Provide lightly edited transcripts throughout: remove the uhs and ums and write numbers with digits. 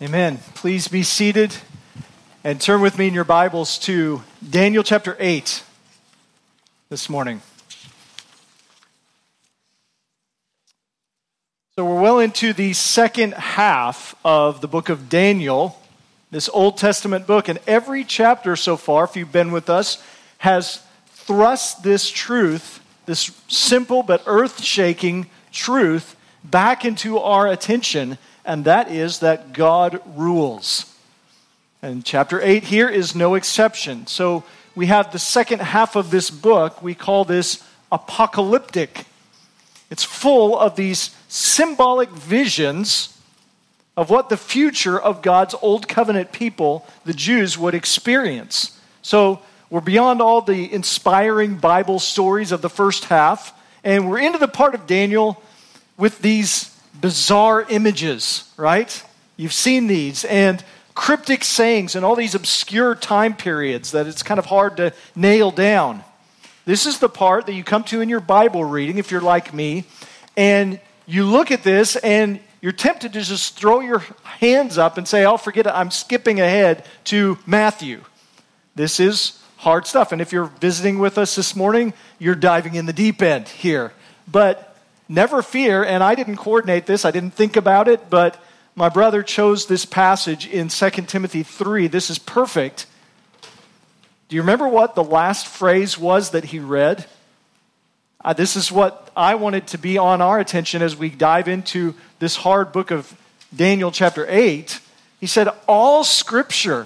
Amen. Please be seated and turn with me in your Bibles to Daniel chapter 8 this morning. So we're well into the second half of the book of Daniel, this Old Testament book, and every chapter so far, if you've been with us, has thrust this truth, this simple but earth-shaking truth, back into our attention, and that is that God rules. And chapter 8 here is no exception. So we have the second half of this book. We call this apocalyptic. It's full of these symbolic visions of what the future of God's old covenant people, the Jews, would experience. So we're beyond all the inspiring Bible stories of the first half, and we're into the part of Daniel with these bizarre images, right? You've seen these, and cryptic sayings and all these obscure time periods that it's kind of hard to nail down. This is the part that you come to in your Bible reading, if you're like me, and you look at this and you're tempted to just throw your hands up and say, oh, forget it, I'm skipping ahead to Matthew. This is hard stuff, and if you're visiting with us this morning, you're diving in the deep end here. But never fear, and I didn't coordinate this, I didn't think about it, but my brother chose this passage in 2 Timothy 3. This is perfect. Do you remember what the last phrase was that he read? This is what I wanted to be on our attention as we dive into this hard book of Daniel chapter 8. He said, all scripture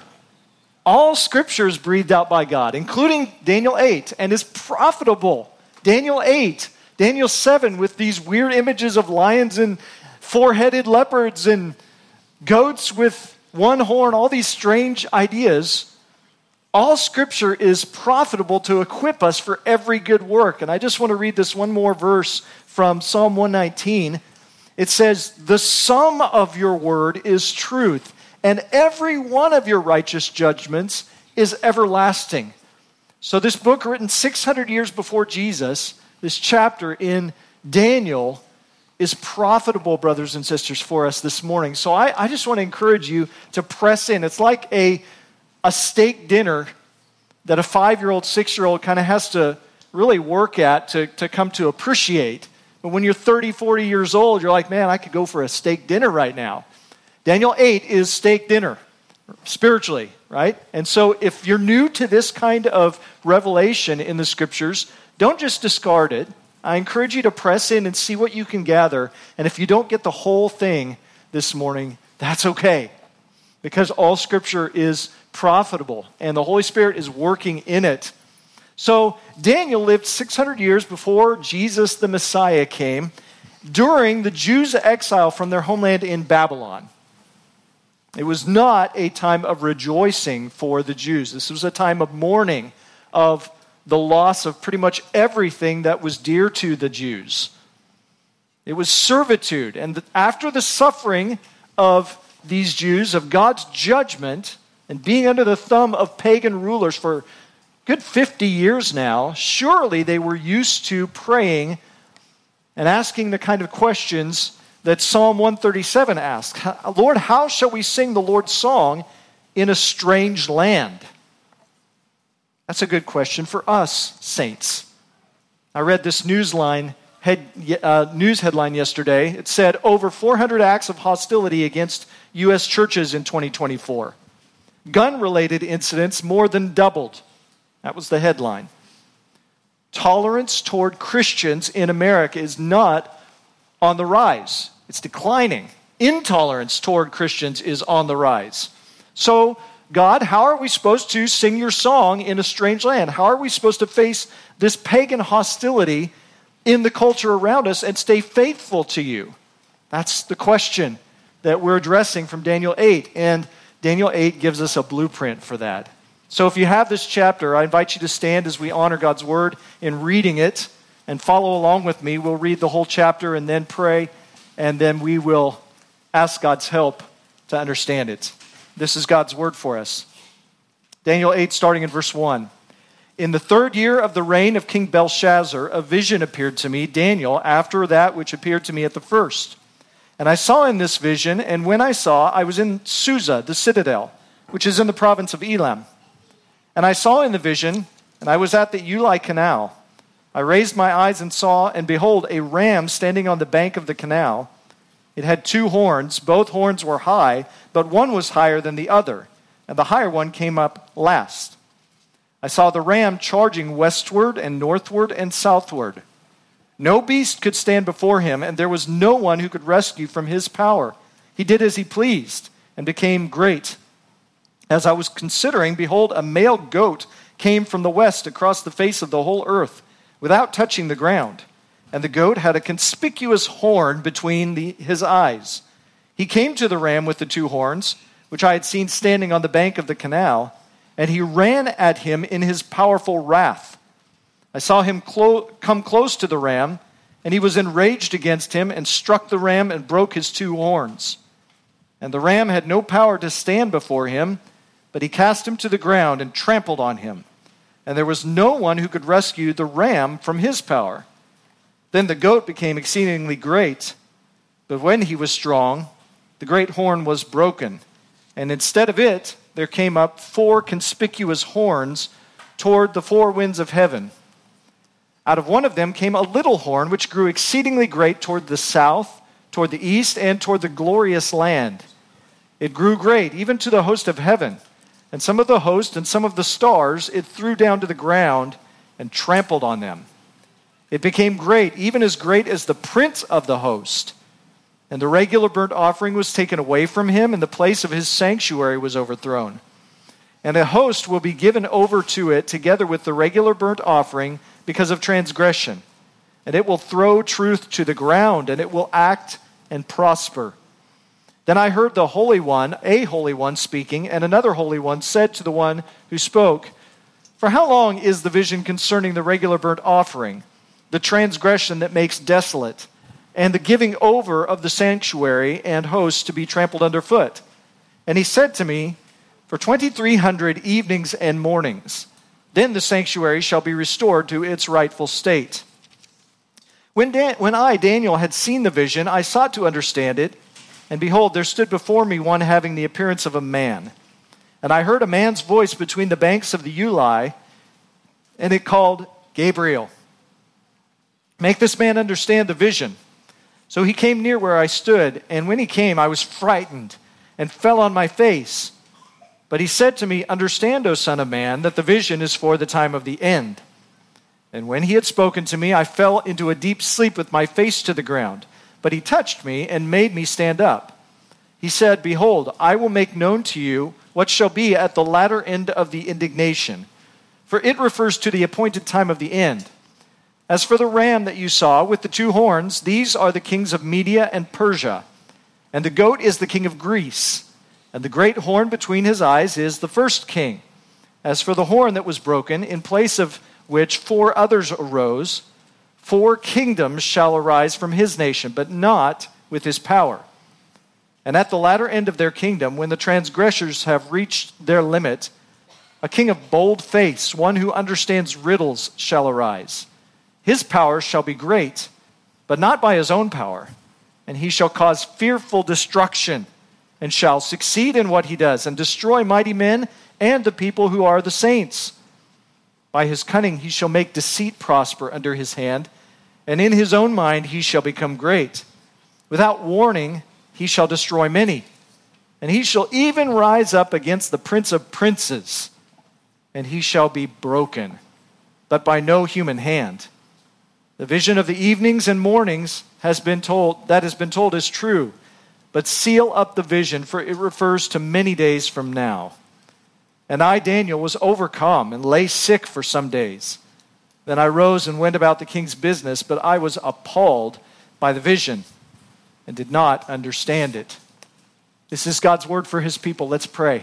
is breathed out by God, including Daniel 8, and is profitable. Daniel 8, Daniel 7 with these weird images of lions and four-headed leopards and goats with one horn, all these strange ideas. All scripture is profitable to equip us for every good work. And I just want to read this one more verse from Psalm 119. It says, the sum of your word is truth, and every one of your righteous judgments is everlasting. So this book written 600 years before Jesus, this chapter in Daniel, is profitable, brothers and sisters, for us this morning. So I just want to encourage you to press in. It's like a steak dinner that a 5-year-old, 6-year-old kind of has to really work at to come to appreciate. But when you're 30, 40 years old, you're like, man, I could go for a steak dinner right now. Daniel 8 is steak dinner, spiritually, right? And so if you're new to this kind of revelation in the scriptures, don't just discard it. I encourage you to press in and see what you can gather. And if you don't get the whole thing this morning, that's okay. Because all scripture is profitable and the Holy Spirit is working in it. So Daniel lived 600 years before Jesus the Messiah came, during the Jews' exile from their homeland in Babylon. It was not a time of rejoicing for the Jews. This was a time of mourning, of the loss of pretty much everything that was dear to the Jews. It was servitude. And after the suffering of these Jews, of God's judgment, and being under the thumb of pagan rulers for a good 50 years now, surely they were used to praying and asking the kind of questions that Psalm 137 asks. Lord, how shall we sing the Lord's song in a strange land? That's a good question for us, saints. I read this news headline yesterday. It said, over 400 acts of hostility against U.S. churches in 2024. Gun-related incidents more than doubled. That was the headline. Tolerance toward Christians in America is not on the rise. It's declining. Intolerance toward Christians is on the rise. So, God, how are we supposed to sing your song in a strange land? How are we supposed to face this pagan hostility in the culture around us and stay faithful to you? That's the question that we're addressing from Daniel 8. And Daniel 8 gives us a blueprint for that. So if you have this chapter, I invite you to stand as we honor God's word in reading it and follow along with me. We'll read the whole chapter and then pray, and then we will ask God's help to understand it. This is God's word for us. Daniel 8, starting in verse 1. In the 3rd year of the reign of King Belshazzar, a vision appeared to me, Daniel, after that which appeared to me at the first. And I saw in this vision, and when I saw, I was in Susa, the citadel, which is in the province of Elam. And I saw in the vision, and I was at the Ulai canal. I raised my eyes and saw, and behold, a ram standing on the bank of the canal. It had 2 horns. Both horns were high, but one was higher than the other, and the higher one came up last. I saw the ram charging westward and northward and southward. No beast could stand before him, and there was no one who could rescue from his power. He did as he pleased and became great. As I was considering, behold, a male goat came from the west across the face of the whole earth, without touching the ground. And the goat had a conspicuous horn between his eyes. He came to the ram with the 2 horns, which I had seen standing on the bank of the canal, and he ran at him in his powerful wrath. I saw him come close to the ram, and he was enraged against him and struck the ram and broke his 2 horns. And the ram had no power to stand before him, but he cast him to the ground and trampled on him. And there was no one who could rescue the ram from his power. Then the goat became exceedingly great, but when he was strong, the great horn was broken. And instead of it, there came up 4 conspicuous horns toward the 4 winds of heaven. Out of one of them came a little horn, which grew exceedingly great toward the south, toward the east, and toward the glorious land. It grew great, even to the host of heaven. And some of the host and some of the stars it threw down to the ground and trampled on them. It became great, even as great as the prince of the host. And the regular burnt offering was taken away from him, and the place of his sanctuary was overthrown. And a host will be given over to it together with the regular burnt offering because of transgression. And it will throw truth to the ground, and it will act and prosper. Then I heard the Holy One, a Holy One, speaking, and another Holy One said to the one who spoke, "For how long is the vision concerning the regular burnt offering, the transgression that makes desolate, and the giving over of the sanctuary and hosts to be trampled underfoot?" And he said to me, "For 2,300 evenings and mornings, then the sanctuary shall be restored to its rightful state." When I, Daniel, had seen the vision, I sought to understand it, and behold, there stood before me one having the appearance of a man. And I heard a man's voice between the banks of the Ulai, and it called, "Gabriel, make this man understand the vision." So he came near where I stood, and when he came, I was frightened and fell on my face. But he said to me, "Understand, O son of man, that the vision is for the time of the end." And when he had spoken to me, I fell into a deep sleep with my face to the ground. But he touched me and made me stand up. He said, "Behold, I will make known to you what shall be at the latter end of the indignation, for it refers to the appointed time of the end. As for the ram that you saw with the 2 horns, these are the kings of Media and Persia, and the goat is the king of Greece, and the great horn between his eyes is the first king. As for the horn that was broken, in place of which 4 others arose, 4 kingdoms shall arise from his nation, but not with his power. And at the latter end of their kingdom, when the transgressors have reached their limit, a king of bold face, one who understands riddles, shall arise. His power shall be great, but not by his own power. And he shall cause fearful destruction, and shall succeed in what he does, and destroy mighty men and the people who are the saints. By his cunning he shall make deceit prosper under his hand, and in his own mind he shall become great. Without warning he shall destroy many, and he shall even rise up against the prince of princes, and he shall be broken, but by no human hand. The vision of the evenings and mornings has been told is true, but seal up the vision, for it refers to many days from now. And I, Daniel, was overcome and lay sick for some days. Then I rose and went about the king's business, but I was appalled by the vision and did not understand it. This is God's word for his people. Let's pray.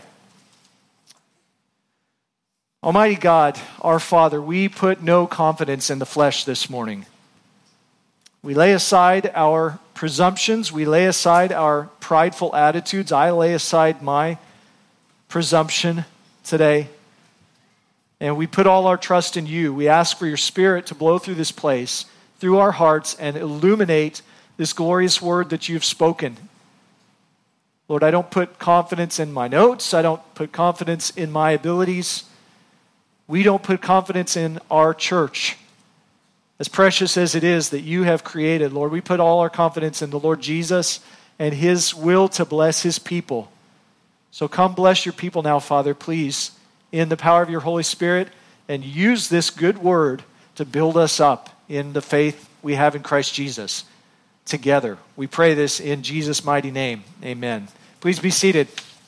Almighty God, our Father, we put no confidence in the flesh this morning. We lay aside our presumptions. We lay aside our prideful attitudes. I lay aside my presumption today. And we put all our trust in you. We ask for your Spirit to blow through this place, through our hearts, and illuminate this glorious word that you've spoken. Lord, I don't put confidence in my notes. I don't put confidence in my abilities. We don't put confidence in our church. As precious as it is that you have created, Lord, we put all our confidence in the Lord Jesus and his will to bless his people. So come bless your people now, Father, please, in the power of your Holy Spirit, and use this good word to build us up in the faith we have in Christ Jesus together. We pray this in Jesus' mighty name. Amen. Please be seated.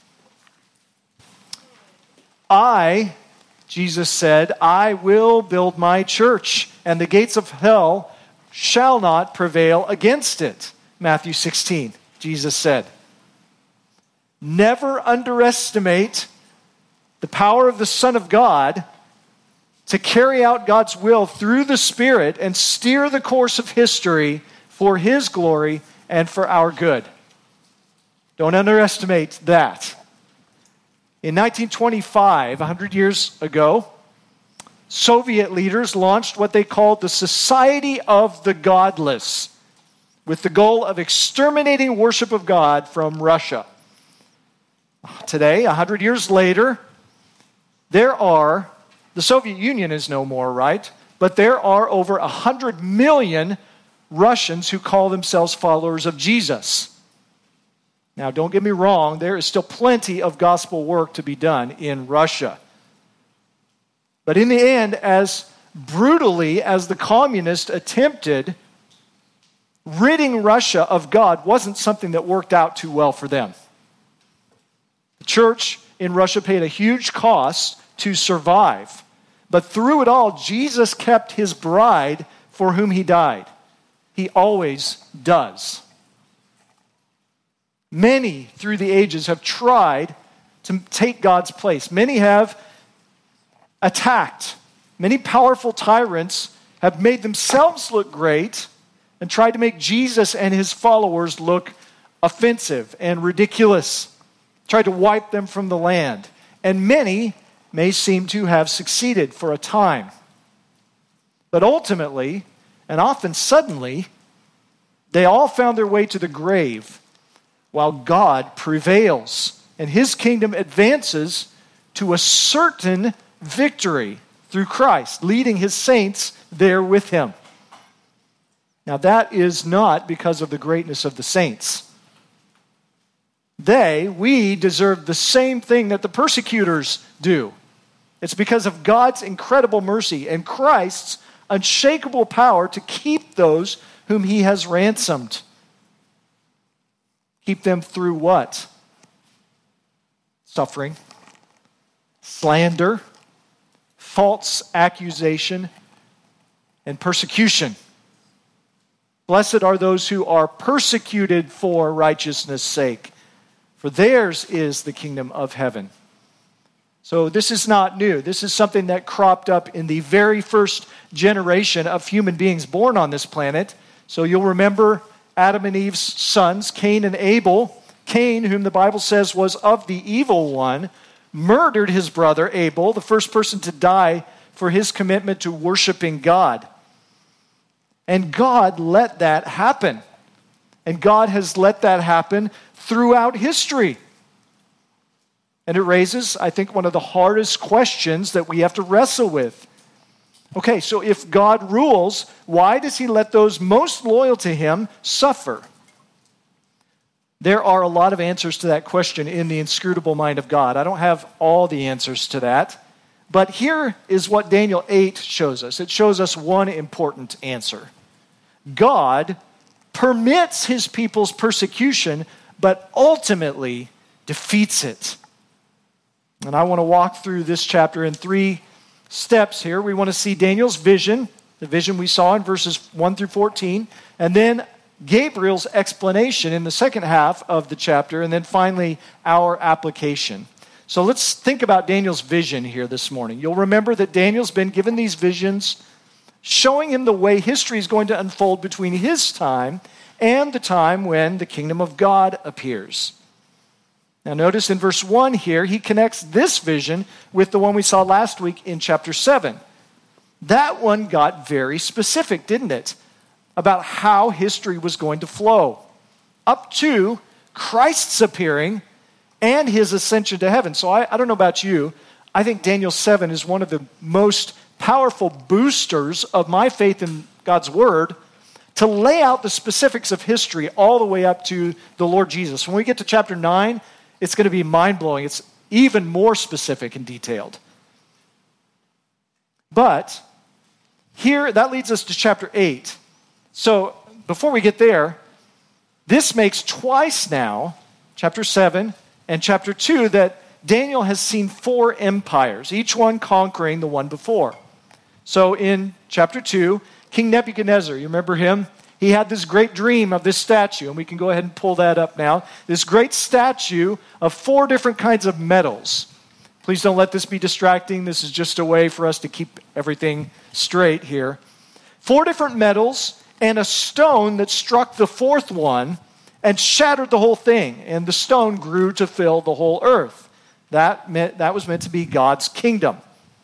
Jesus said, I will build my church, and the gates of hell shall not prevail against it. Matthew 16, Jesus said. Never underestimate the power of the Son of God to carry out God's will through the Spirit and steer the course of history for his glory and for our good. Don't underestimate that. In 1925, 100 years ago, Soviet leaders launched what they called the Society of the Godless, with the goal of exterminating worship of God from Russia. Today, 100 years later, the Soviet Union is no more, right? But there are over 100 million Russians who call themselves followers of Jesus. Now, don't get me wrong, there is still plenty of gospel work to be done in Russia. But in the end, as brutally as the communists attempted, ridding Russia of God wasn't something that worked out too well for them. The church in Russia paid a huge cost to survive. But through it all, Jesus kept his bride for whom he died. He always does. Many through the ages have tried to take God's place. Many have attacked. Many powerful tyrants have made themselves look great and tried to make Jesus and his followers look offensive and ridiculous. Tried to wipe them from the land. And many may seem to have succeeded for a time. But ultimately, and often suddenly, they all found their way to the grave while God prevails and his kingdom advances to a certain victory through Christ, leading his saints there with him. Now that is not because of the greatness of the saints. We deserve the same thing that the persecutors do. It's because of God's incredible mercy and Christ's unshakable power to keep those whom he has ransomed. Keep them through what? Suffering, slander, false accusation, and persecution. Blessed are those who are persecuted for righteousness' sake, for theirs is the kingdom of heaven. So this is not new. This is something that cropped up in the very first generation of human beings born on this planet. So you'll remember Adam and Eve's sons, Cain and Abel. Cain, whom the Bible says was of the evil one, murdered his brother Abel, the first person to die for his commitment to worshiping God. And God let that happen. And God has let that happen throughout history. And it raises, I think, one of the hardest questions that we have to wrestle with. Okay, so if God rules, why does he let those most loyal to him suffer? There are a lot of answers to that question in the inscrutable mind of God. I don't have all the answers to that. But here is what Daniel 8 shows us. It shows us one important answer. God permits his people's persecution, but ultimately defeats it. And I want to walk through this chapter in 3 steps here. We want to see Daniel's vision, the vision we saw in verses 1 through 14, and then Gabriel's explanation in the second half of the chapter, and then finally our application. So let's think about Daniel's vision here this morning. You'll remember that Daniel's been given these visions showing him the way history is going to unfold between his time and the time when the kingdom of God appears. Now notice in verse 1 here, he connects this vision with the one we saw last week in chapter 7. That one got very specific, didn't it? about how history was going to flow, up to Christ's appearing and his ascension to heaven. So I don't know about you, I think Daniel 7 is one of the most powerful boosters of my faith in God's word to lay out the specifics of history all the way up to the Lord Jesus. When we get to chapter 9, it's going to be mind-blowing. It's even more specific and detailed. But here, that leads us to chapter 8. So before we get there, this makes twice now, chapter 7 and chapter 2, that Daniel has seen 4 empires, each one conquering the one before. So in chapter 2, King Nebuchadnezzar, you remember him? He had this great dream of this statue, and we can go ahead and pull that up now. This great statue of 4 different kinds of metals. Please don't let this be distracting. This is just a way for us to keep everything straight here. 4 different metals and a stone that struck the 4th one and shattered the whole thing. And the stone grew to fill the whole earth. That was meant to be God's kingdom.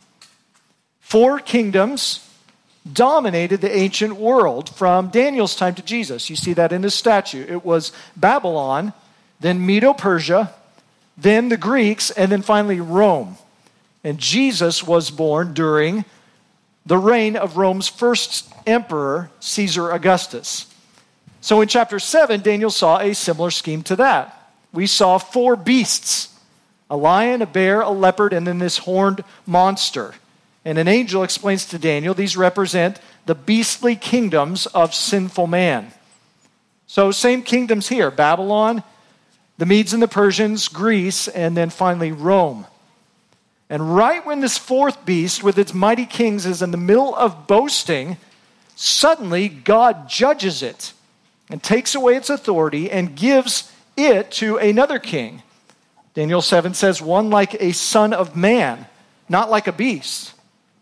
4 kingdoms dominated the ancient world from Daniel's time to Jesus. You see that in his statue. It was Babylon, then Medo-Persia, then the Greeks, and then finally Rome. And Jesus was born during the reign of Rome's first emperor, Caesar Augustus. So in chapter 7, Daniel saw a similar scheme to that. We saw 4 beasts, a lion, a bear, a leopard, and then this horned monster. And an angel explains to Daniel, these represent the beastly kingdoms of sinful man. So same kingdoms here, Babylon, the Medes and the Persians, Greece, and then finally Rome. And right when this 4th beast with its mighty kings is in the middle of boasting, suddenly God judges it and takes away its authority and gives it to another king. Daniel 7 says, one like a son of man, not like a beast.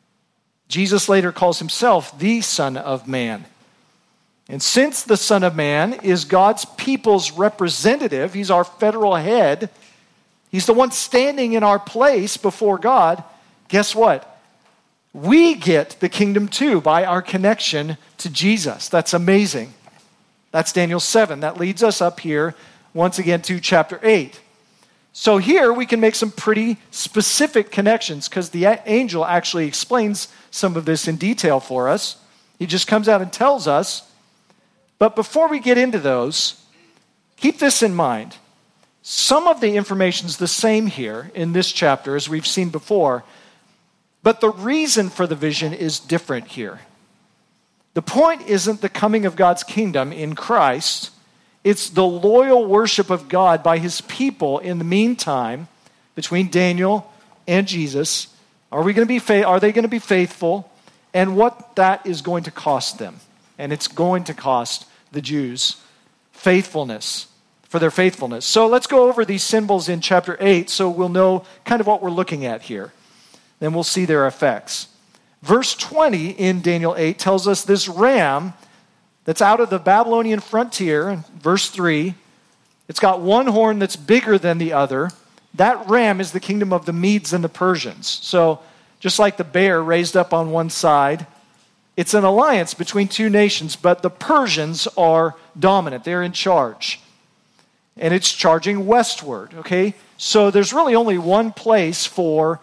Jesus later calls himself the Son of Man. And since the Son of Man is God's people's representative, he's our federal head, he's the one standing in our place before God, guess what? We get the kingdom too by our connection to Jesus. That's amazing. That's Daniel 7. That leads us up here once again to chapter 8. So here we can make some pretty specific connections because the angel actually explains some of this in detail for us. He just comes out and tells us. But before we get into those, keep this in mind. Some of the information is the same here in this chapter as we've seen before, but the reason for the vision is different here. The point isn't the coming of God's kingdom in Christ. It's the loyal worship of God by his people in the meantime between Daniel and Jesus. Are they going to be faithful? And what that is going to cost them. And it's going to cost the Jews faithfulness, for their faithfulness. So let's go over these symbols in chapter 8 so we'll know kind of what we're looking at here. Then we'll see their effects. Verse 20 in Daniel 8 tells us this ram that's out of the Babylonian frontier, verse 3, it's got one horn that's bigger than the other. That ram is the kingdom of the Medes and the Persians. So just like the bear raised up on one side, it's an alliance between 2 nations, but the Persians are dominant. They're in charge. And it's charging westward, okay? So there's really only one place for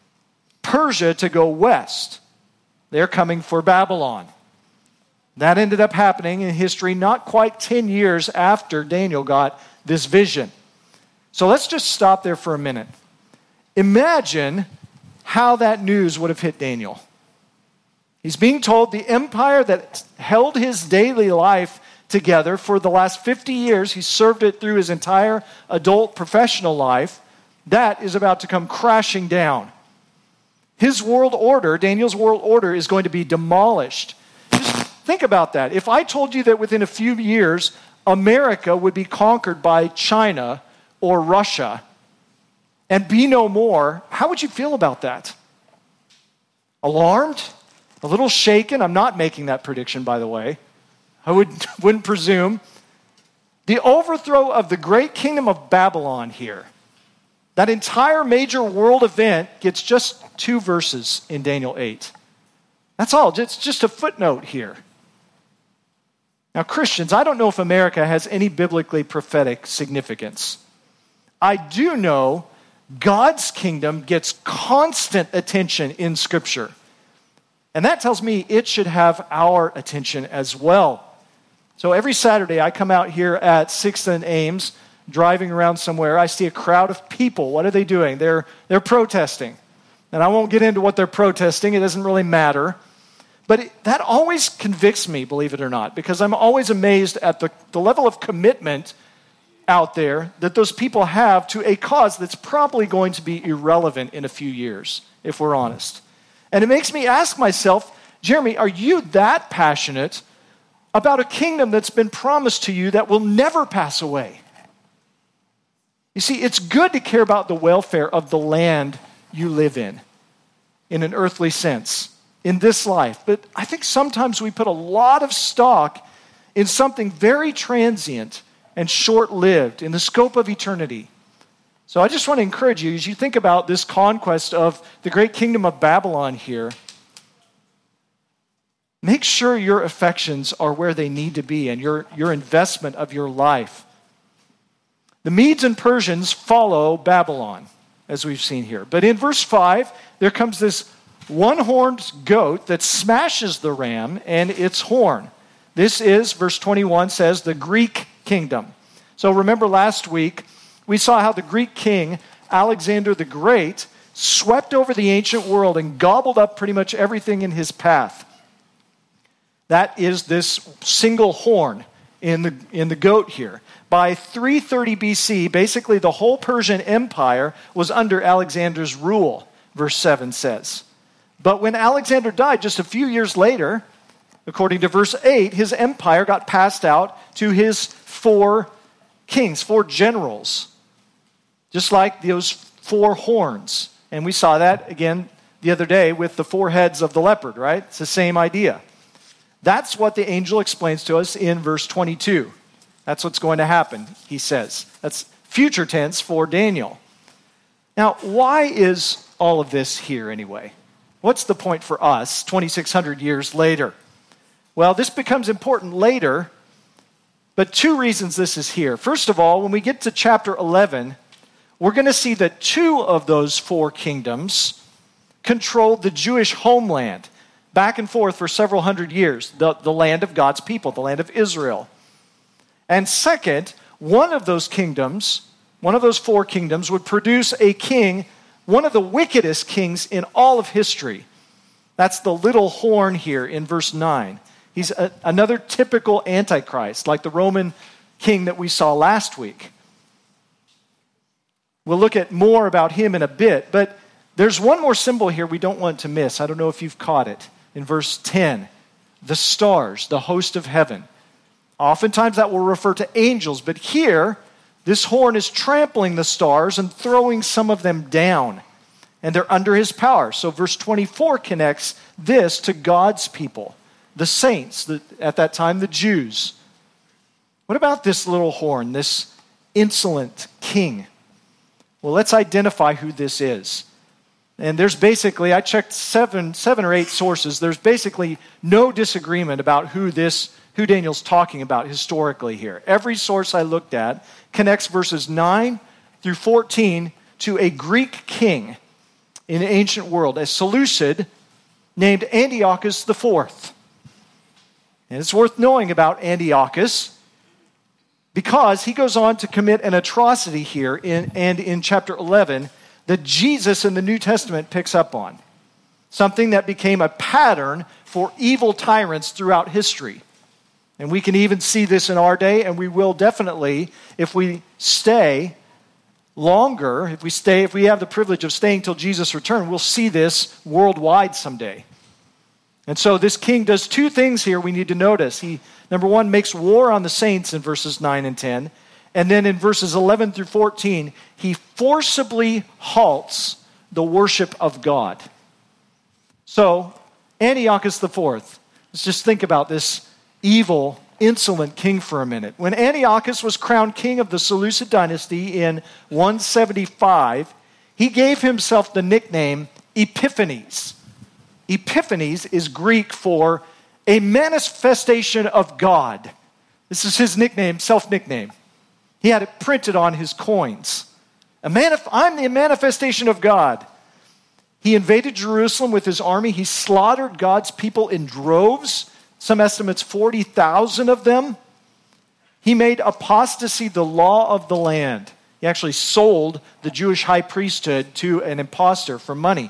Persia to go west. They're coming for Babylon. That ended up happening in history not quite 10 years after Daniel got this vision. So let's just stop there for a minute. Imagine how that news would have hit Daniel. He's being told the empire that held his daily life together for the last 50 years, he served it through his entire adult professional life, that is about to come crashing down. His world order, Daniel's world order, is going to be demolished. Just think about that. If I told you that within a few years, America would be conquered by China or Russia and be no more, how would you feel about that? Alarmed? A little shaken? I'm not making that prediction, by the way. I wouldn't presume. The overthrow of the great kingdom of Babylon here, that entire major world event gets just 2 verses in Daniel 8. That's all. It's just a footnote here. Now, Christians, I don't know if America has any biblically prophetic significance. I do know God's kingdom gets constant attention in Scripture. And that tells me it should have our attention as well. So every Saturday I come out here at 6th and Ames, driving around somewhere. I see a crowd of people. What are they doing? They're protesting. And I won't get into what they're protesting. It doesn't really matter. But that always convicts me, believe it or not, because I'm always amazed at the level of commitment out there that those people have to a cause that's probably going to be irrelevant in a few years, if we're honest. And it makes me ask myself, Jeremy, are you that passionate about a kingdom that's been promised to you that will never pass away? You see, it's good to care about the welfare of the land you live in an earthly sense, in this life. But I think sometimes we put a lot of stock in something very transient and short-lived in the scope of eternity. So I just want to encourage you, as you think about this conquest of the great kingdom of Babylon here, make sure your affections are where they need to be and your investment of your life. The Medes and Persians follow Babylon, as we've seen here. But in verse 5, there comes this one-horned goat that smashes the ram and its horn. This is, verse 21 says, the Greek kingdom. So remember last week, we saw how the Greek king, Alexander the Great, swept over the ancient world and gobbled up pretty much everything in his path. That is this single horn in the goat here. By 330 BC, basically the whole Persian Empire was under Alexander's rule, verse 7 says. But when Alexander died just a few years later, according to verse 8, his empire got passed out to his 4 kings, 4 generals, just like those 4 horns. And we saw that again the other day with the 4 heads of the leopard, right? It's the same idea. That's what the angel explains to us in verse 22. That's what's going to happen, he says. That's future tense for Daniel. Now, why is all of this here anyway? What's the point for us 2,600 years later? Well, this becomes important later, but 2 reasons this is here. First of all, when we get to chapter 11, we're going to see that 2 of those 4 kingdoms controlled the Jewish homeland back and forth for several hundred years, the land of God's people, the land of Israel. And second, one of those 4 kingdoms would produce a king, one of the wickedest kings in all of history. That's the little horn here in verse 9. He's another typical antichrist, like the Roman king that we saw last week. We'll look at more about him in a bit, but there's one more symbol here we don't want to miss. I don't know if you've caught it. In verse 10, the stars, the host of heaven. Oftentimes that will refer to angels, but here, this horn is trampling the stars and throwing some of them down, and they're under his power. So verse 24 connects this to God's people, the saints, at that time, the Jews. What about this little horn, this insolent king? Well, let's identify who this is. And there's basically, I checked seven or 8 sources, there's basically no disagreement about who Daniel's talking about historically here. Every source I looked at connects verses 9 through 14 to a Greek king in the ancient world, a Seleucid named Antiochus IV. And it's worth knowing about Antiochus because he goes on to commit an atrocity here in chapter 11 that Jesus in the New Testament picks up on. Something that became a pattern for evil tyrants throughout history. And we can even see this in our day, and we will definitely, if we stay longer, if we have the privilege of staying till Jesus' return, we'll see this worldwide someday. And so this king does 2 things here we need to notice. He, number 1, makes war on the saints in verses 9 and 10. And then in verses 11 through 14, he forcibly halts the worship of God. So, Antiochus IV, let's just think about this evil, insolent king for a minute. When Antiochus was crowned king of the Seleucid dynasty in 175, he gave himself the nickname Epiphanes. Epiphanes is Greek for a manifestation of God, This is his nickname, self-nickname. He had it printed on his coins. I'm the manifestation of God. He invaded Jerusalem with his army. He slaughtered God's people in droves, some estimates 40,000 of them. He made apostasy the law of the land. He actually sold the Jewish high priesthood to an impostor for money.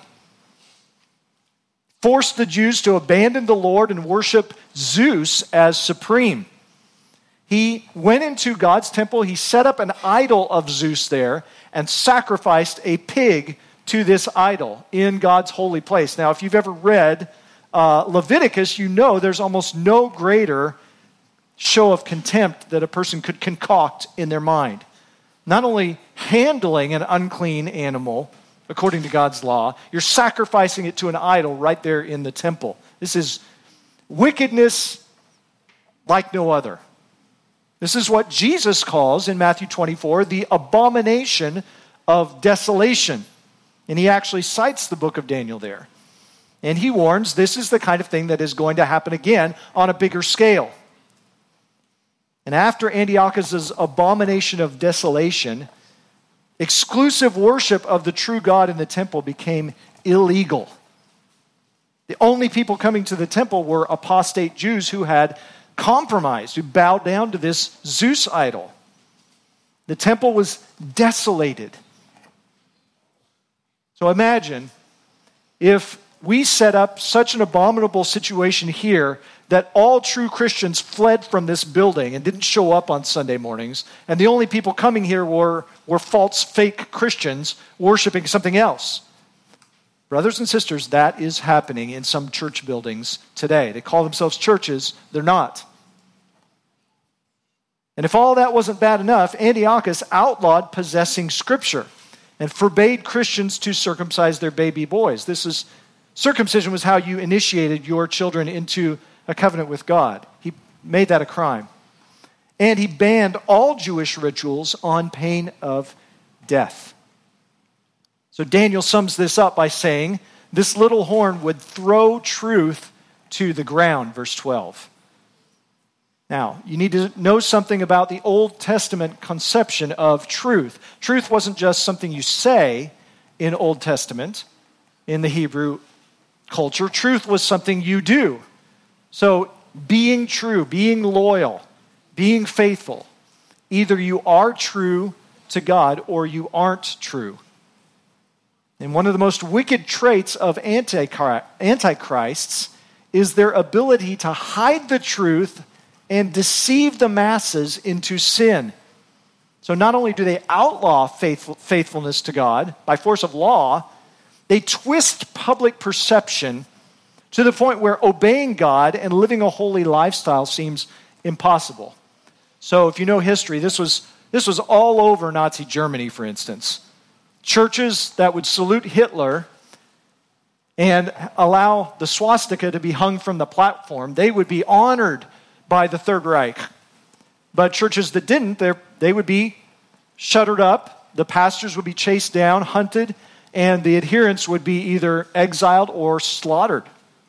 Forced the Jews to abandon the Lord and worship Zeus as supreme. He went into God's temple. He set up an idol of Zeus there and sacrificed a pig to this idol in God's holy place. Now, if you've ever read Leviticus, you know there's almost no greater show of contempt that a person could concoct in their mind. Not only handling an unclean animal, according to God's law, you're sacrificing it to an idol right there in the temple. This is wickedness like no other. This is what Jesus calls in Matthew 24 the abomination of desolation. And he actually cites the book of Daniel there. And he warns this is the kind of thing that is going to happen again on a bigger scale. And after Antiochus' abomination of desolation, exclusive worship of the true God in the temple became illegal. The only people coming to the temple were apostate Jews who had compromised, who bowed down to this Zeus idol. The temple was desolated. So imagine if we set up such an abominable situation here that all true Christians fled from this building and didn't show up on Sunday mornings, and the only people coming here were false, fake Christians worshiping something else. Brothers and sisters, that is happening in some church buildings today. They call themselves churches, they're not. And if all that wasn't bad enough, Antiochus outlawed possessing Scripture and forbade Christians to circumcise their baby boys. Circumcision was how you initiated your children into a covenant with God. He made that a crime. And he banned all Jewish rituals on pain of death. So Daniel sums this up by saying, this little horn would throw truth to the ground, verse 12. Now, you need to know something about the Old Testament conception of truth. Truth wasn't just something you say in Old Testament, in the Hebrew culture. Truth was something you do. So being true, being loyal, being faithful, either you are true to God or you aren't true. And one of the most wicked traits of antichrists is their ability to hide the truth and deceive the masses into sin. So not only do they outlaw faithfulness to God by force of law, they twist public perception to the point where obeying God and living a holy lifestyle seems impossible. So if you know history, this was all over Nazi Germany, for instance. Churches that would salute Hitler and allow the swastika to be hung from the platform, they would be honored by the Third Reich. But churches that didn't, they would be shuttered up, the pastors would be chased down, hunted, and the adherents would be either exiled or slaughtered.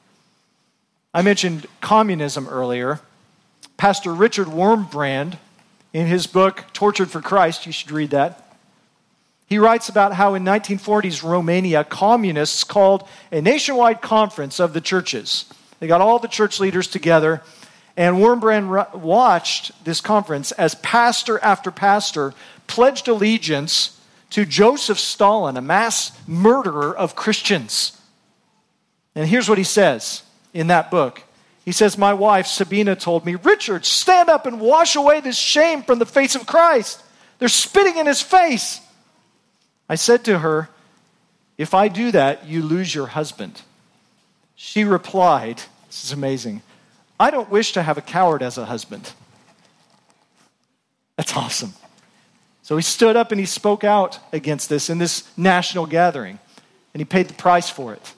I mentioned communism earlier. Pastor Richard Wurmbrand, in his book, Tortured for Christ, you should read that. He writes about how in 1940s Romania, communists called a nationwide conference of the churches. They got all the church leaders together, and Wurmbrand watched this conference as pastor after pastor pledged allegiance to Joseph Stalin, a mass murderer of Christians. And here's what he says in that book. He says, my wife, Sabina, told me, Richard, stand up and wash away this shame from the face of Christ. They're spitting in his face. I said to her, if I do that, you lose your husband. She replied, this is amazing, I don't wish to have a coward as a husband. That's awesome. So he stood up and he spoke out against this in this national gathering, and he paid the price for it.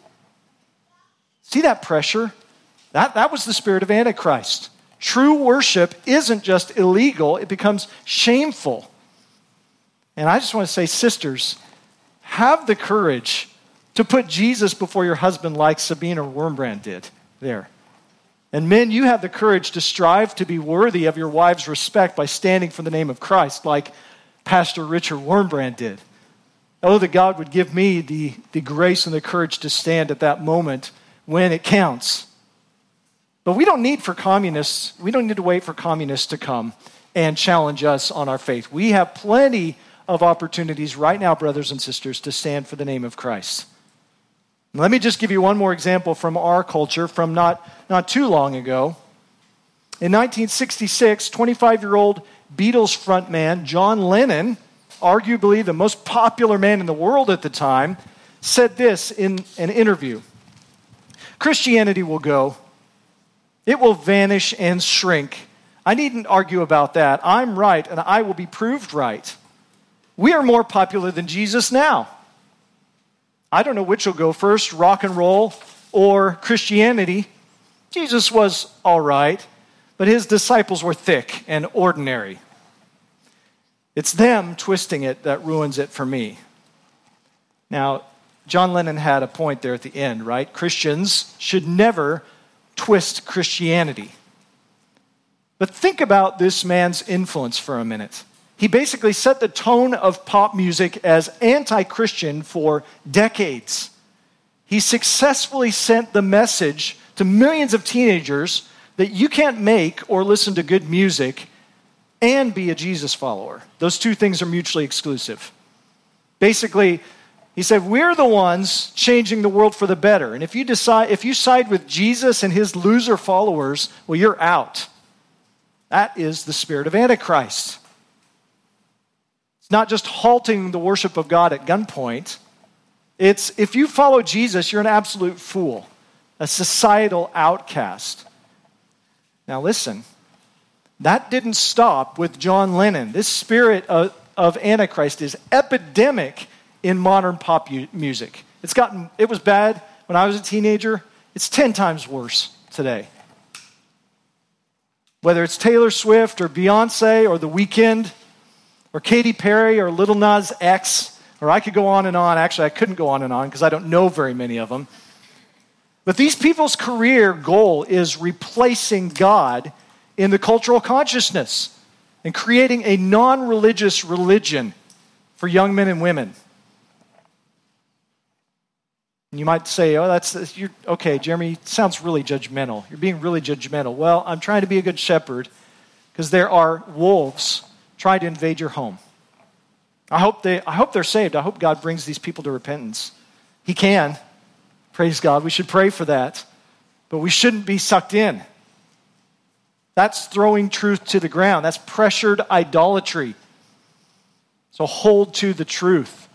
See that pressure? That was the spirit of Antichrist. True worship isn't just illegal, it becomes shameful. And I just want to say, sisters, have the courage to put Jesus before your husband like Sabina Wurmbrand did there. And men, you have the courage to strive to be worthy of your wife's respect by standing for the name of Christ, like Pastor Richard Wurmbrand did. Oh, that God would give me the grace and the courage to stand at that moment when it counts. But we don't need to wait for communists to come and challenge us on our faith. We have plenty of opportunities right now, brothers and sisters, to stand for the name of Christ. Let me just give you one more example from our culture from not too long ago. In 1966, 25-year-old Beatles frontman John Lennon, arguably the most popular man in the world at the time, said this in an interview. Christianity will go. It will vanish and shrink. I needn't argue about that. I'm right, and I will be proved right. We are more popular than Jesus now. I don't know which will go first, rock and roll or Christianity. Jesus was all right, but his disciples were thick and ordinary. It's them twisting it that ruins it for me. Now, John Lennon had a point there at the end, right? Christians should never twist Christianity. But think about this man's influence for a minute. He basically set the tone of pop music as anti-Christian for decades. He successfully sent the message to millions of teenagers that you can't make or listen to good music and be a Jesus follower. Those two things are mutually exclusive. Basically, he said, we're the ones changing the world for the better. And if you side with Jesus and his loser followers, well, you're out. That is the spirit of Antichrist. It's not just halting the worship of God at gunpoint. It's if you follow Jesus, you're an absolute fool, a societal outcast. Now listen, that didn't stop with John Lennon. This spirit of Antichrist is epidemic in modern pop music. It was bad when I was a teenager. It's 10 times worse today. Whether it's Taylor Swift or Beyonce or The Weeknd, or Katy Perry, or Lil Nas X, or I could go on and on. Actually, I couldn't go on and on because I don't know very many of them. But these people's career goal is replacing God in the cultural consciousness and creating a non-religious religion for young men and women. And you might say, you're okay, Jeremy, sounds really judgmental. You're being really judgmental. Well, I'm trying to be a good shepherd because there are wolves trying to invade your home. I hope they're saved. I hope God brings these people to repentance. He can. Praise God. We should pray for that. But we shouldn't be sucked in. That's throwing truth to the ground. That's pressured idolatry. So hold to the truth.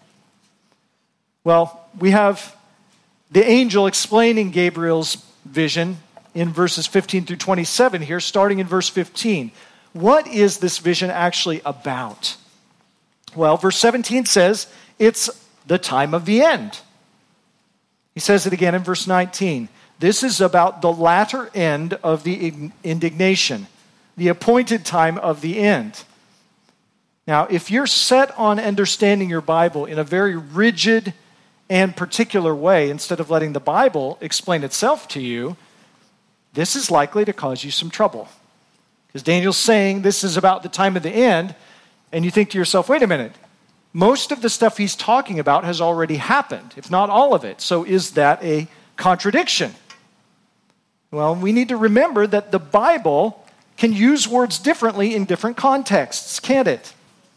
Well, we have the angel explaining Gabriel's vision in verses 15 through 27 here, starting in verse 15. What is this vision actually about? Well, verse 17 says it's the time of the end. He says it again in verse 19. This is about the latter end of the indignation, the appointed time of the end. Now, if you're set on understanding your Bible in a very rigid and particular way, instead of letting the Bible explain itself to you, this is likely to cause you some trouble. Because Daniel's saying this is about the time of the end, and you think to yourself, wait a minute, most of the stuff he's talking about has already happened, if not all of it. So is that a contradiction? Well, we need to remember that the Bible can use words differently in different contexts, can't it?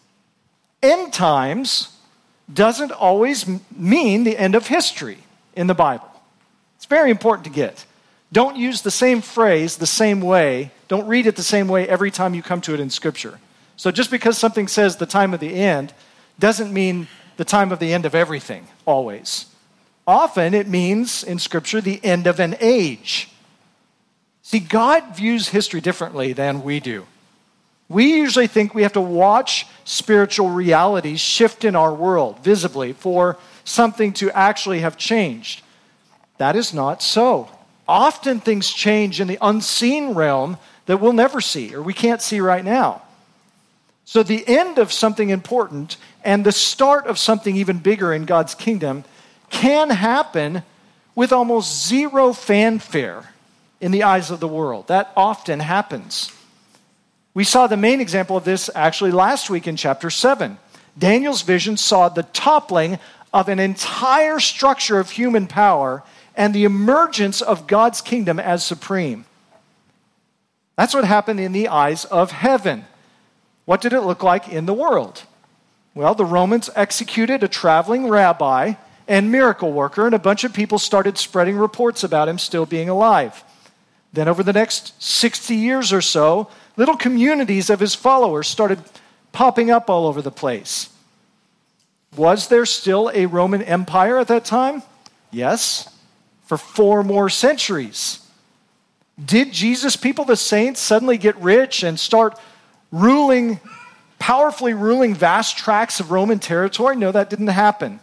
End times doesn't always mean the end of history in the Bible. It's very important to get. Don't use the same phrase the same way. Don't read it the same way every time you come to it in Scripture. So just because something says the time of the end doesn't mean the time of the end of everything, always. Often it means, in Scripture, the end of an age. See, God views history differently than we do. We usually think we have to watch spiritual realities shift in our world visibly for something to actually have changed. That is not so. Often things change in the unseen realm that we'll never see or we can't see right now. So the end of something important and the start of something even bigger in God's kingdom can happen with almost zero fanfare in the eyes of the world. That often happens. We saw the main example of this actually last week in chapter 7. Daniel's vision saw the toppling of an entire structure of human power and the emergence of God's kingdom as supreme. That's what happened in the eyes of heaven. What did it look like in the world? Well, the Romans executed a traveling rabbi and miracle worker, and a bunch of people started spreading reports about him still being alive. Then over the next 60 years or so, little communities of his followers started popping up all over the place. Was there still a Roman Empire at that time? Yes, for 4 more centuries. Did Jesus' people, the saints, suddenly get rich and start powerfully ruling vast tracts of Roman territory? No, that didn't happen.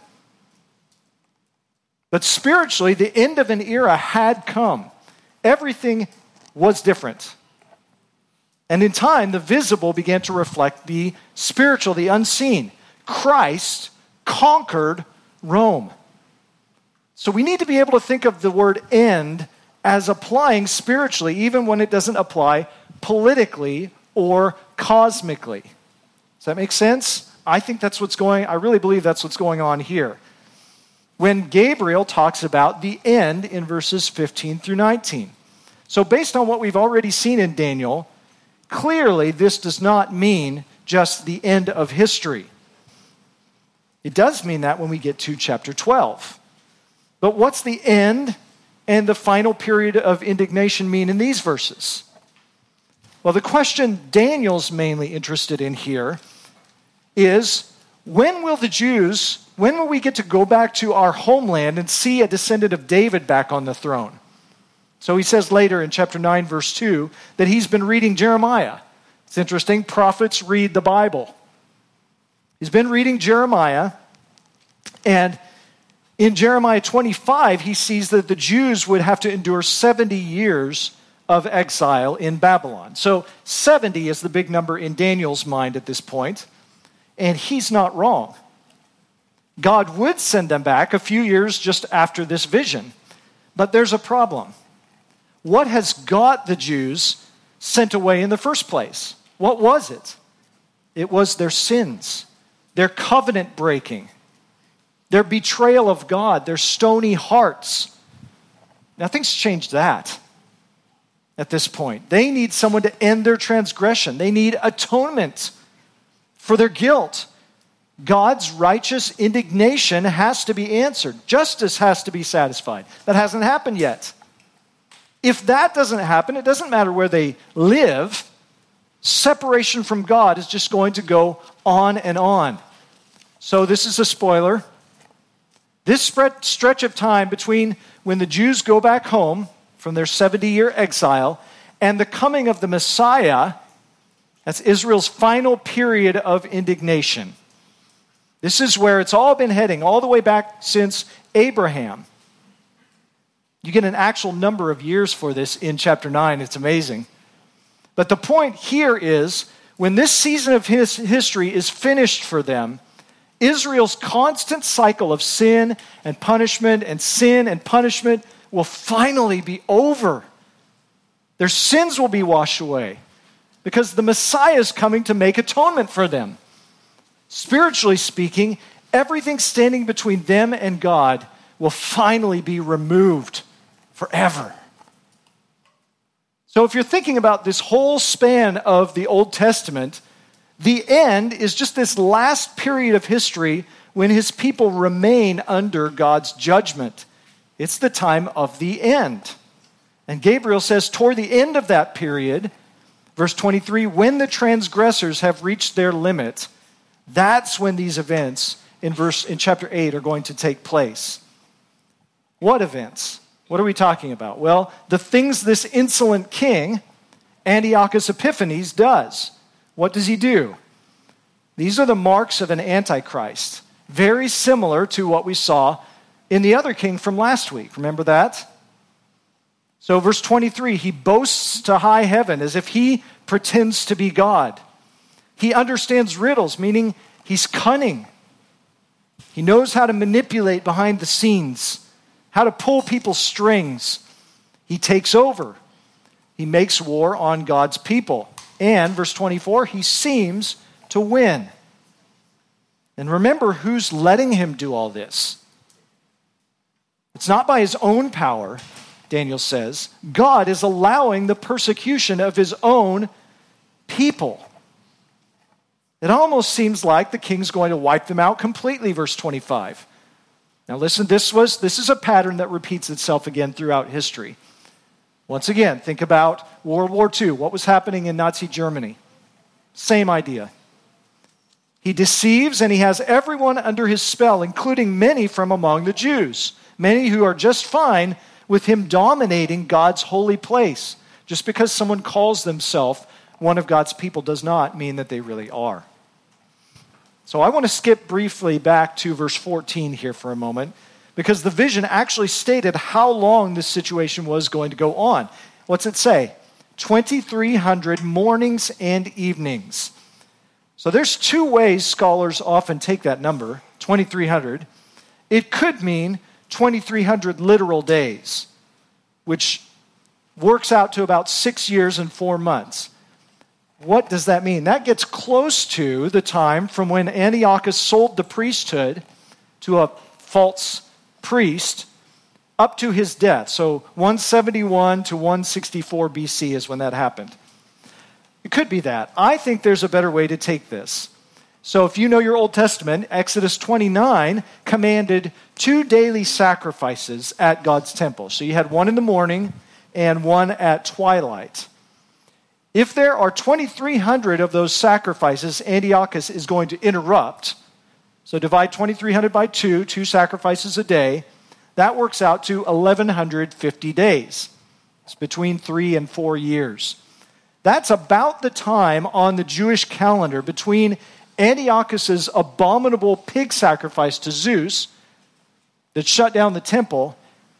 But spiritually, the end of an era had come. Everything was different. And in time, the visible began to reflect the spiritual, the unseen. Christ conquered Rome. So we need to be able to think of the word end as applying spiritually, even when it doesn't apply politically or cosmically. Does that make sense? I really believe that's what's going on here. When Gabriel talks about the end in verses 15 through 19. So based on what we've already seen in Daniel, clearly this does not mean just the end of history. It does mean that when we get to chapter 12. But what's the end and the final period of indignation mean in these verses? Well, the question Daniel's mainly interested in here is, when will we get to go back to our homeland and see a descendant of David back on the throne? So he says later in chapter 9, verse 2, that he's been reading Jeremiah. It's interesting, prophets read the Bible. He's been reading Jeremiah, and in Jeremiah 25, he sees that the Jews would have to endure 70 years of exile in Babylon. So 70 is the big number in Daniel's mind at this point, and he's not wrong. God would send them back a few years just after this vision, but there's a problem. What has got the Jews sent away in the first place? What was it? It was their sins, their covenant breaking, their betrayal of God, their stony hearts. Nothing's changed that at this point. They need someone to end their transgression. They need atonement for their guilt. God's righteous indignation has to be answered. Justice has to be satisfied. That hasn't happened yet. If that doesn't happen, it doesn't matter where they live. Separation from God is just going to go on and on. So this is a spoiler. This stretch of time between when the Jews go back home from their 70-year exile and the coming of the Messiah, that's Israel's final period of indignation. This is where it's all been heading, all the way back since Abraham. You get an actual number of years for this in chapter 9. It's amazing. But the point here is, when this season of history is finished for them, Israel's constant cycle of sin and punishment will finally be over. Their sins will be washed away because the Messiah is coming to make atonement for them. Spiritually speaking, everything standing between them and God will finally be removed forever. So if you're thinking about this whole span of the Old Testament, the end is just this last period of history when his people remain under God's judgment. It's the time of the end. And Gabriel says, toward the end of that period, verse 23, when the transgressors have reached their limit, that's when these events in chapter 8 are going to take place. What events? What are we talking about? Well, the things this insolent king, Antiochus Epiphanes, does. What does he do? These are the marks of an antichrist, very similar to what we saw in the other king from last week. Remember that? So verse 23, he boasts to high heaven as if he pretends to be God. He understands riddles, meaning he's cunning. He knows how to manipulate behind the scenes, how to pull people's strings. He takes over. He makes war on God's people. And, verse 24, he seems to win. And remember who's letting him do all this. It's not by his own power, Daniel says. God is allowing the persecution of his own people. It almost seems like the king's going to wipe them out completely, verse 25. Now listen, this is a pattern that repeats itself again throughout history. Once again, think about World War II. What was happening in Nazi Germany? Same idea. He deceives and he has everyone under his spell, including many from among the Jews. Many who are just fine with him dominating God's holy place. Just because someone calls themselves one of God's people does not mean that they really are. So I want to skip briefly back to verse 14 here for a moment, because the vision actually stated how long this situation was going to go on. What's it say? 2,300 mornings and evenings. So there's two ways scholars often take that number, 2,300. It could mean 2,300 literal days, which works out to about 6 years and 4 months. What does that mean? That gets close to the time from when Antiochus sold the priesthood to a false priest up to his death. So 171 to 164 BC is when that happened. It could be that. I think there's a better way to take this. So if you know your Old Testament, Exodus 29 commanded 2 daily sacrifices at God's temple. So you had one in the morning and one at twilight. If there are 2,300 of those sacrifices, Antiochus is going to interrupt. So divide 2,300 by 2 sacrifices a day. That works out to 1,150 days. It's between 3 and 4 years. That's about the time on the Jewish calendar between Antiochus's abominable pig sacrifice to Zeus that shut down the temple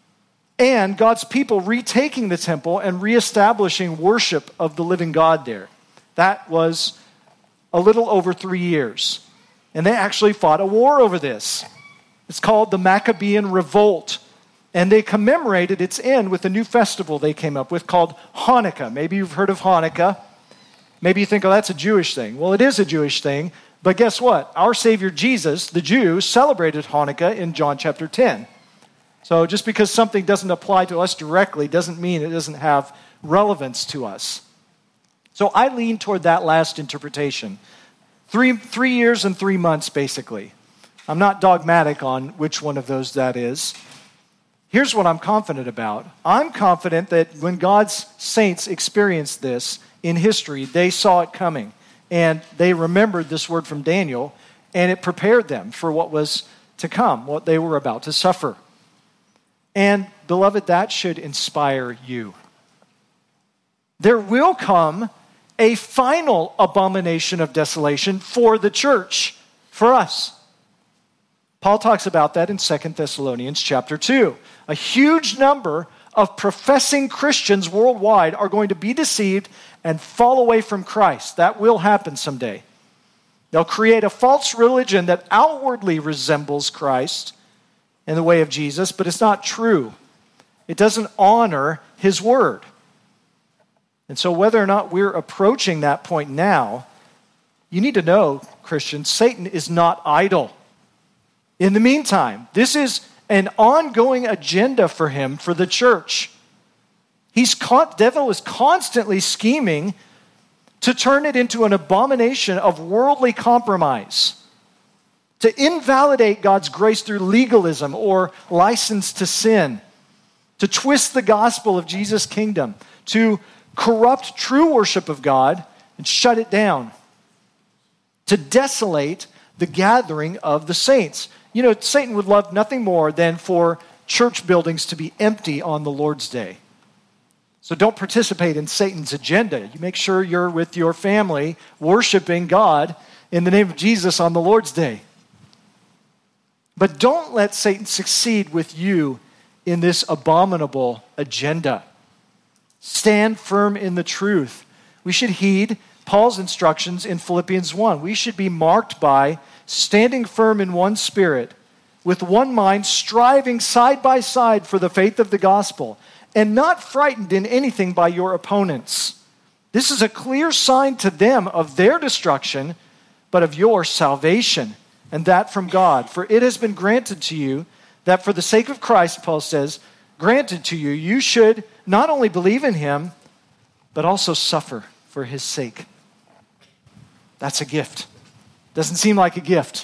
and God's people retaking the temple and reestablishing worship of the living God there. That was a little over 3 years. And they actually fought a war over this. It's called the Maccabean Revolt. And they commemorated its end with a new festival they came up with called Hanukkah. Maybe you've heard of Hanukkah. Maybe you think, oh, that's a Jewish thing. Well, it is a Jewish thing. But guess what? Our Savior Jesus, the Jew, celebrated Hanukkah in John chapter 10. So just because something doesn't apply to us directly doesn't mean it doesn't have relevance to us. So I lean toward that last interpretation. 3 years and 3 months, basically. I'm not dogmatic on which one of those that is. Here's what I'm confident about. I'm confident that when God's saints experienced this in history, they saw it coming. And they remembered this word from Daniel, and it prepared them for what was to come, what they were about to suffer. And, beloved, that should inspire you. There will come a final abomination of desolation for the church, for us. Paul talks about that in 2 Thessalonians chapter 2. A huge number of professing Christians worldwide are going to be deceived and fall away from Christ. That will happen someday. They'll create a false religion that outwardly resembles Christ in the way of Jesus, but it's not true. It doesn't honor his word. And so whether or not we're approaching that point now, you need to know, Christians, Satan is not idle. In the meantime, this is an ongoing agenda for him, for the church. Devil is constantly scheming to turn it into an abomination of worldly compromise, to invalidate God's grace through legalism or license to sin, to twist the gospel of Jesus' kingdom, to corrupt true worship of God and shut it down, to desolate the gathering of the saints. You know, Satan would love nothing more than for church buildings to be empty on the Lord's day. So don't participate in Satan's agenda. You make sure you're with your family worshiping God in the name of Jesus on the Lord's day. But don't let Satan succeed with you in this abominable agenda. Stand firm in the truth. We should heed Paul's instructions in Philippians 1. We should be marked by standing firm in one spirit, with one mind, striving side by side for the faith of the gospel, and not frightened in anything by your opponents. This is a clear sign to them of their destruction, but of your salvation, and that from God. For it has been granted to you that for the sake of Christ, Paul says, granted to you, you should not only believe in him, but also suffer for his sake. That's a gift. Doesn't seem like a gift.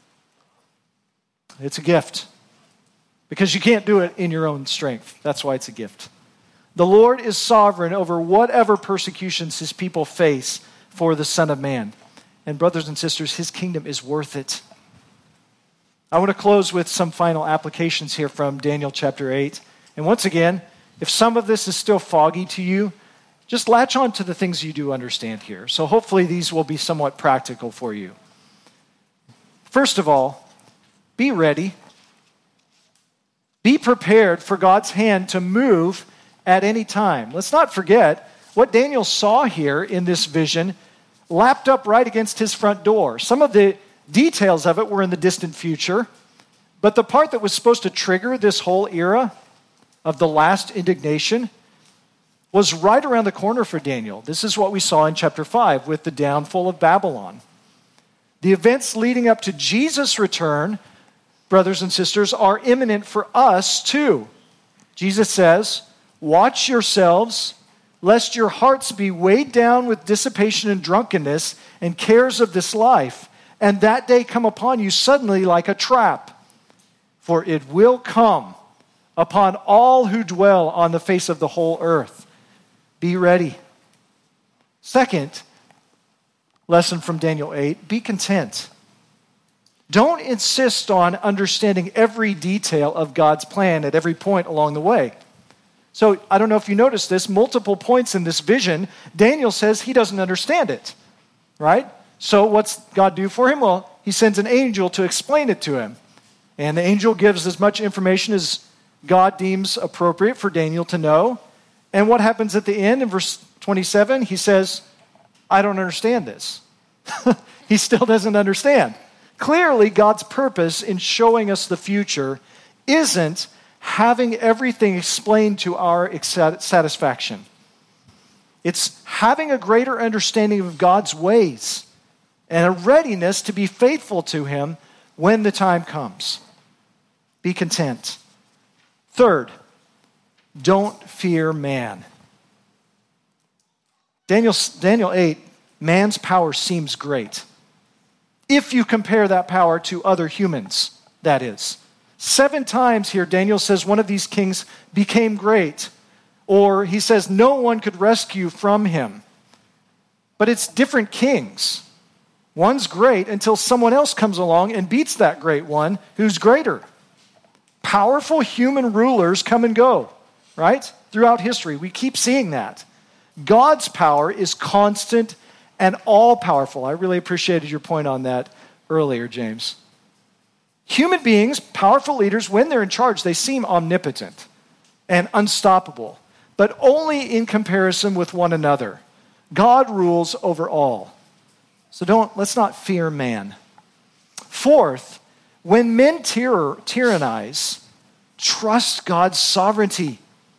It's a gift. Because you can't do it in your own strength. That's why it's a gift. The Lord is sovereign over whatever persecutions his people face for the Son of Man. And brothers and sisters, his kingdom is worth it. I want to close with some final applications here from Daniel chapter 8. And once again, if some of this is still foggy to you, just latch on to the things you do understand here. So hopefully these will be somewhat practical for you. First of all, be ready. Be prepared for God's hand to move at any time. Let's not forget what Daniel saw here in this vision lapped up right against his front door. Some of the details of it were in the distant future, but the part that was supposed to trigger this whole era of the last indignation was right around the corner for Daniel. This is what we saw in chapter 5 with the downfall of Babylon. The events leading up to Jesus' return, brothers and sisters, are imminent for us too. Jesus says, "Watch yourselves, lest your hearts be weighed down with dissipation and drunkenness and cares of this life, and that day come upon you suddenly like a trap. For it will come upon all who dwell on the face of the whole earth." Be ready. Second lesson from Daniel 8, be content. Don't insist on understanding every detail of God's plan at every point along the way. So I don't know if you noticed this, multiple points in this vision, Daniel says he doesn't understand it, right? So what's God do for him? Well, he sends an angel to explain it to him. And the angel gives as much information as God deems appropriate for Daniel to know. And what happens at the end in verse 27? He says, I don't understand this. He still doesn't understand. Clearly, God's purpose in showing us the future isn't having everything explained to our satisfaction. It's having a greater understanding of God's ways and a readiness to be faithful to him when the time comes. Be content. Third, don't fear man. Daniel 8, man's power seems great. If you compare that power to other humans, that is. 7 times here, Daniel says one of these kings became great. Or he says no one could rescue from him. But it's different kings. One's great until someone else comes along and beats that great one who's greater. Powerful human rulers come and go, right? Throughout history, we keep seeing that. God's power is constant and all-powerful. I really appreciated your point on that earlier, James. Human beings, powerful leaders, when they're in charge, they seem omnipotent and unstoppable, but only in comparison with one another. God rules over all. So let's not fear man. Fourth, when men tyrannize, trust God's sovereignty.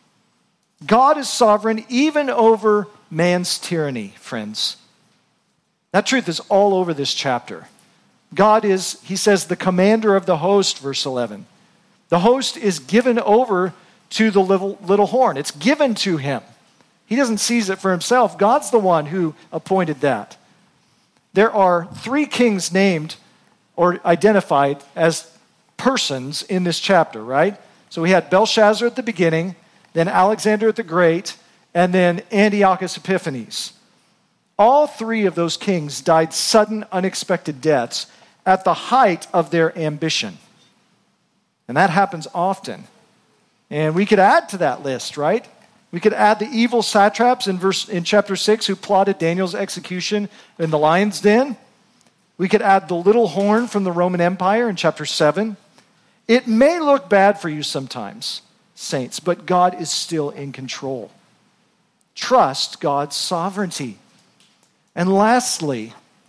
God is sovereign even over man's tyranny, friends. That truth is all over this chapter. God is, he says, the commander of the host, verse 11. The host is given over to the little horn. It's given to him. He doesn't seize it for himself. God's the one who appointed that. There are 3 kings named or identified as persons in this chapter, right? So we had Belshazzar at the beginning, then Alexander the Great, and then Antiochus Epiphanes. All 3 of those kings died sudden, unexpected deaths at the height of their ambition. And that happens often. And we could add to that list, right? We could add the evil satraps in chapter 6 who plotted Daniel's execution in the lion's den. We could add the little horn from the Roman Empire in chapter 7. It may look bad for you sometimes, saints, but God is still in control. Trust God's sovereignty. And lastly,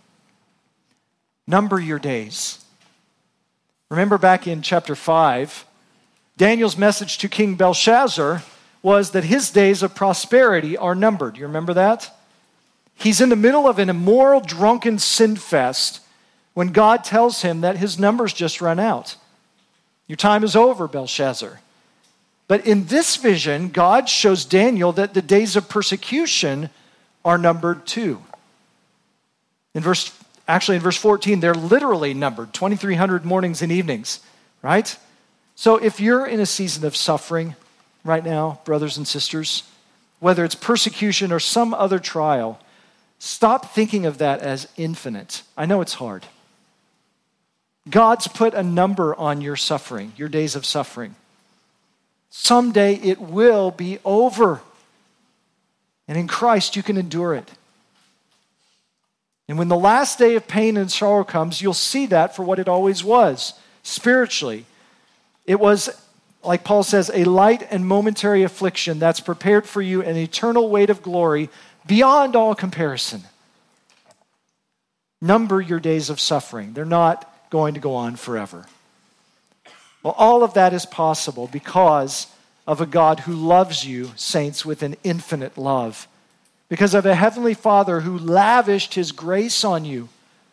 number your days. Remember back in chapter 5, Daniel's message to King Belshazzar was that his days of prosperity are numbered. You remember that? He's in the middle of an immoral, drunken sin fest when God tells him that his numbers just run out. Your time is over, Belshazzar. But in this vision, God shows Daniel that the days of persecution are numbered too. In verse 14, they're literally numbered, 2,300 mornings and evenings, right? So if you're in a season of suffering right now, brothers and sisters, whether it's persecution or some other trial, stop thinking of that as infinite. I know it's hard. God's put a number on your suffering, your days of suffering. Someday it will be over. And in Christ you can endure it. And when the last day of pain and sorrow comes, you'll see that for what it always was, spiritually. It was, like Paul says, a light and momentary affliction that's prepared for you an eternal weight of glory beyond all comparison. Number your days of suffering. They're not going to go on forever. Well, all of that is possible because of a God who loves you, saints, with an infinite love. Because of a heavenly Father who lavished his grace on you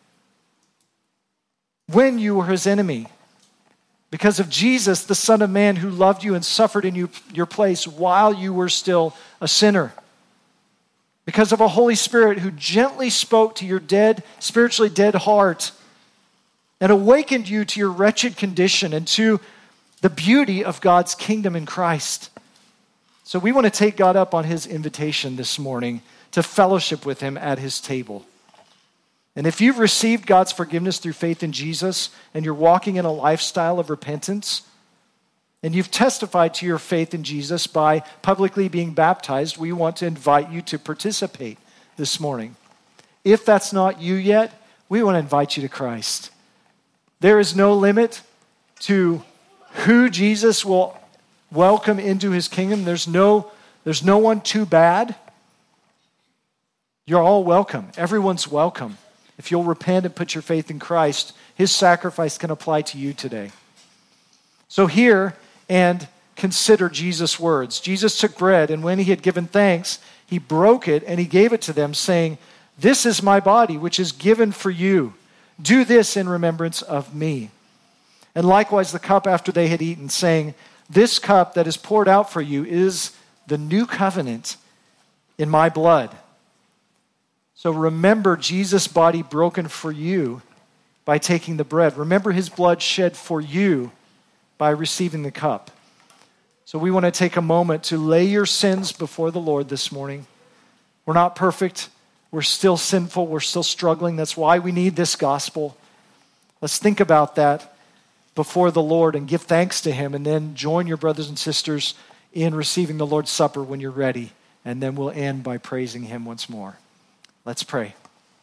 when you were his enemy. Because of Jesus, the Son of Man, who loved you and suffered in your place while you were still a sinner. Because of a Holy Spirit who gently spoke to your spiritually dead heart and awakened you to your wretched condition and to the beauty of God's kingdom in Christ. So we want to take God up on his invitation this morning to fellowship with him at his table. And if you've received God's forgiveness through faith in Jesus and you're walking in a lifestyle of repentance, and you've testified to your faith in Jesus by publicly being baptized, we want to invite you to participate this morning. If that's not you yet, we want to invite you to Christ. There is no limit to who Jesus will welcome into his kingdom. There's no one too bad. You're all welcome. Everyone's welcome. If you'll repent and put your faith in Christ, his sacrifice can apply to you today. So hear and consider Jesus' words. Jesus took bread, and when he had given thanks, he broke it and he gave it to them, saying, "This is my body, which is given for you. Do this in remembrance of me." And likewise the cup after they had eaten, saying, "This cup that is poured out for you is the new covenant in my blood." So remember Jesus' body broken for you by taking the bread. Remember his blood shed for you by receiving the cup. So we want to take a moment to lay your sins before the Lord this morning. We're not perfect. We're still sinful. We're still struggling. That's why we need this gospel. Let's think about that before the Lord and give thanks to him, and then join your brothers and sisters in receiving the Lord's Supper when you're ready. And then we'll end by praising him once more. Let's pray.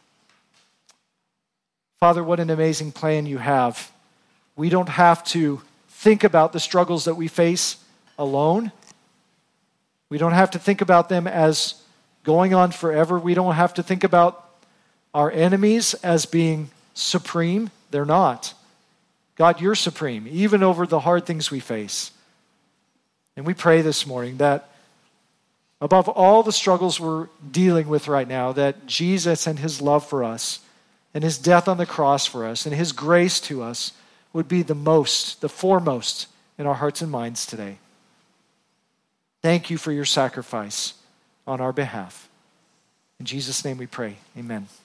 Father, what an amazing plan you have. We don't have to think about the struggles that we face alone. We don't have to think about them as going on forever. We don't have to think about our enemies as being supreme. They're not. God, you're supreme, even over the hard things we face. And we pray this morning that above all the struggles we're dealing with right now, that Jesus and his love for us and his death on the cross for us and his grace to us would be the foremost in our hearts and minds today. Thank you for your sacrifice on our behalf. In Jesus' name we pray. Amen.